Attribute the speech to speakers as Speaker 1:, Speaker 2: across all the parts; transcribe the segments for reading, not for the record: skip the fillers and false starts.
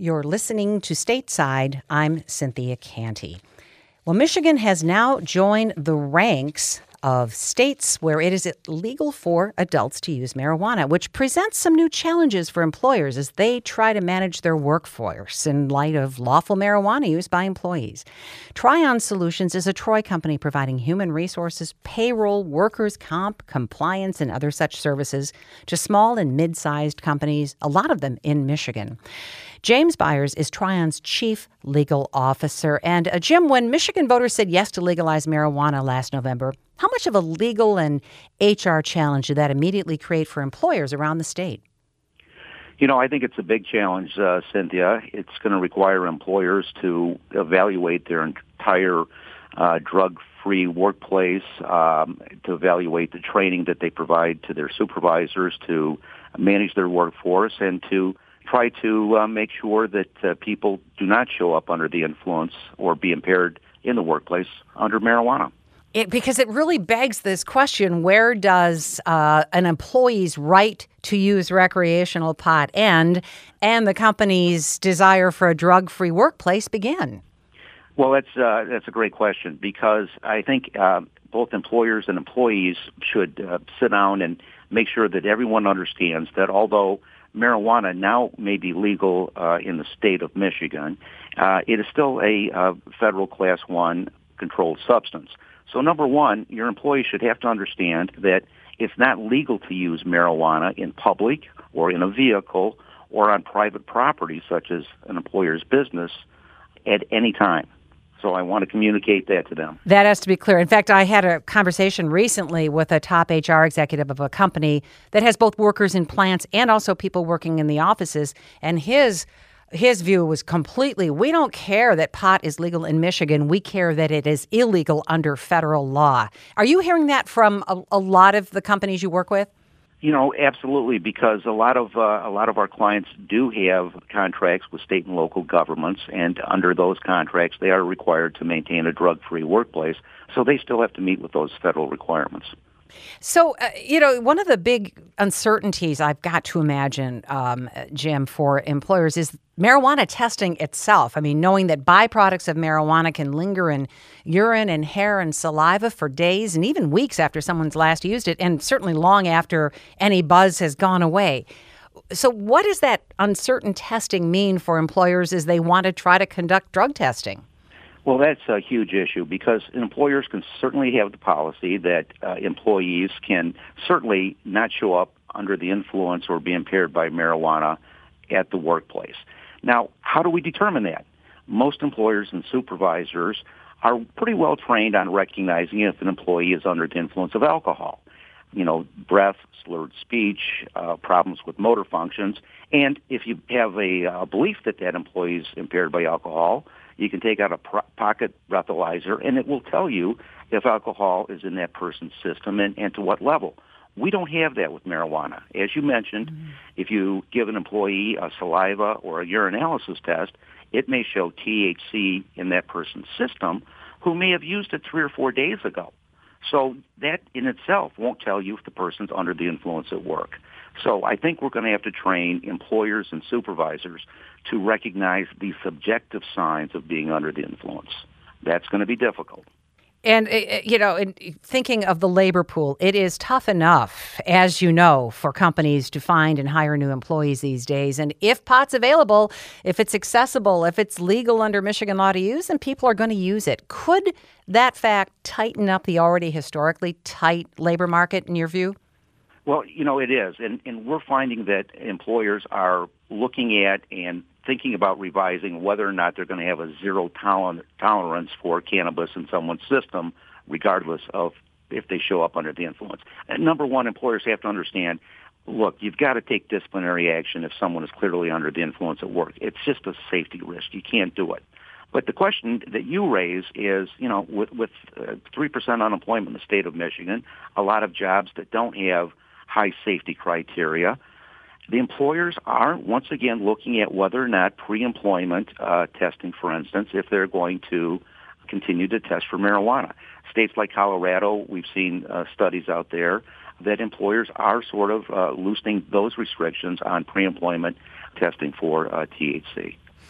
Speaker 1: You're listening to Stateside. I'm Cynthia Canty. Well, Michigan has now joined the ranks of states where it is legal for adults to use marijuana, which presents some new challenges for employers as they try to manage their workforce in light of lawful marijuana use by employees. Tryon Solutions is a Troy company providing human resources, payroll, workers' comp, compliance, and other such services to small and mid-sized companies, a lot of them in Michigan. James Byers is Tryon's chief legal officer. And Jim, when Michigan voters said yes to legalize marijuana last November, how much of a legal and HR challenge did that immediately create for employers around the state?
Speaker 2: You know, I think it's a big challenge, Cynthia. It's going to require employers to evaluate their entire drug-free workplace, to evaluate the training that they provide to their supervisors to manage their workforce, and to try to make sure that people do not show up under the influence or be impaired in the workplace under marijuana.
Speaker 1: Because it really begs this question, where does an employee's right to use recreational pot end and the company's desire for a drug-free workplace begin?
Speaker 2: Well, that's a great question, because I think both employers and employees should sit down and make sure that everyone understands that although marijuana now may be legal in the state of Michigan, it is still a federal Class 1 controlled substance. So number one, your employee should have to understand that it's not legal to use marijuana in public or in a vehicle or on private property, such as an employer's business, at any time. So I want to communicate that to them.
Speaker 1: That has to be clear. In fact, I had a conversation recently with a top HR executive of a company that has both workers in plants and also people working in the offices. And his view was completely, we don't care that pot is legal in Michigan. We care that it is illegal under federal law. Are you hearing that from a lot of the companies you work with?
Speaker 2: You know, absolutely, because a lot of our clients do have contracts with state and local governments, and under those contracts, they are required to maintain a drug-free workplace. So they still have to meet with those federal requirements.
Speaker 1: So, one of the big uncertainties I've got to imagine, Jim, for employers is marijuana testing itself. I mean, knowing that byproducts of marijuana can linger in urine and hair and saliva for days and even weeks after someone's last used it, and certainly long after any buzz has gone away. So what does that uncertain testing mean for employers as they want to try to conduct drug testing?
Speaker 2: Well, that's a huge issue, because employers can certainly have the policy that employees can certainly not show up under the influence or be impaired by marijuana at the workplace. Now, how do we determine that? Most employers and supervisors are pretty well trained on recognizing if an employee is under the influence of alcohol. You know, breath, slurred speech, problems with motor functions. And if you have a belief that that employee is impaired by alcohol, you can take out a pocket breathalyzer, and it will tell you if alcohol is in that person's system and to what level. We don't have that with marijuana. As you mentioned, if you give an employee a saliva or a urinalysis test, it may show THC in that person's system who may have used it 3 or 4 days ago. So that in itself won't tell you if the person's under the influence at work. So I think we're going to have to train employers and supervisors to recognize the subjective signs of being under the influence. That's going to be difficult.
Speaker 1: And, in thinking of the labor pool, it is tough enough, as you know, for companies to find and hire new employees these days. And if pot's available, if it's accessible, if it's legal under Michigan law to use, then people are going to use it. Could that fact tighten up the already historically tight labor market, in your view?
Speaker 2: Well, it is. And we're finding that employers are looking at and thinking about revising whether or not they're going to have a zero tolerance for cannabis in someone's system, regardless of if they show up under the influence. And number one, employers have to understand, look, you've got to take disciplinary action if someone is clearly under the influence at work. It's just a safety risk. You can't do it. But the question that you raise is, with 3% unemployment in the state of Michigan, a lot of jobs that don't have high safety criteria, the employers are, once again, looking at whether or not pre-employment testing, for instance, if they're going to continue to test for marijuana. States like Colorado, we've seen studies out there that employers are sort of loosening those restrictions on pre-employment testing for THC.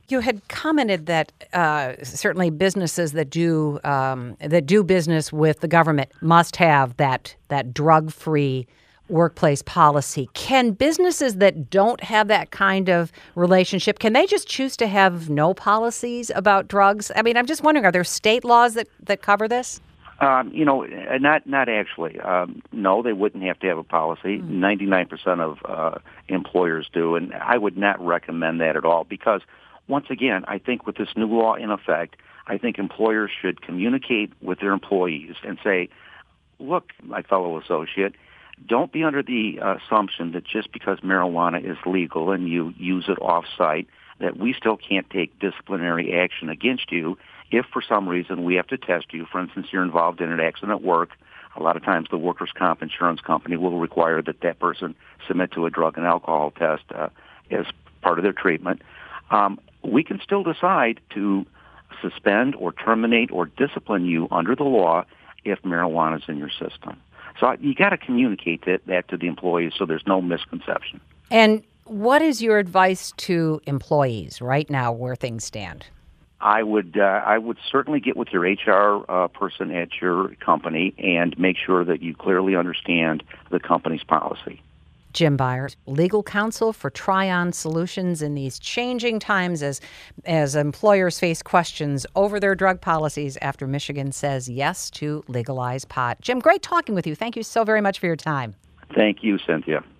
Speaker 1: You had commented that certainly businesses that do business with the government must have that drug-free workplace policy. Can businesses that don't have that kind of relationship, can they just choose to have no policies about drugs? I mean, I'm just wondering, are there state laws that cover this?
Speaker 2: Not actually. No, they wouldn't have to have a policy. 99% of employers do, and I would not recommend that at all because, once again, I think with this new law in effect, I think employers should communicate with their employees and say, look, my fellow associate, don't be under the assumption that just because marijuana is legal and you use it off-site, that we still can't take disciplinary action against you if for some reason we have to test you. For instance, you're involved in an accident at work. A lot of times the workers' comp insurance company will require that person submit to a drug and alcohol test as part of their treatment. We can still decide to suspend or terminate or discipline you under the law if marijuana is in your system. So you got to communicate that to the employees so there's no misconception.
Speaker 1: And what is your advice to employees right now where things stand?
Speaker 2: I would certainly get with your HR person at your company and make sure that you clearly understand the company's policy.
Speaker 1: Jim Beyer, legal counsel for Tryon Solutions in these changing times as employers face questions over their drug policies after Michigan says yes to legalize pot. Jim, great talking with you. Thank you so very much for your time.
Speaker 2: Thank you, Cynthia.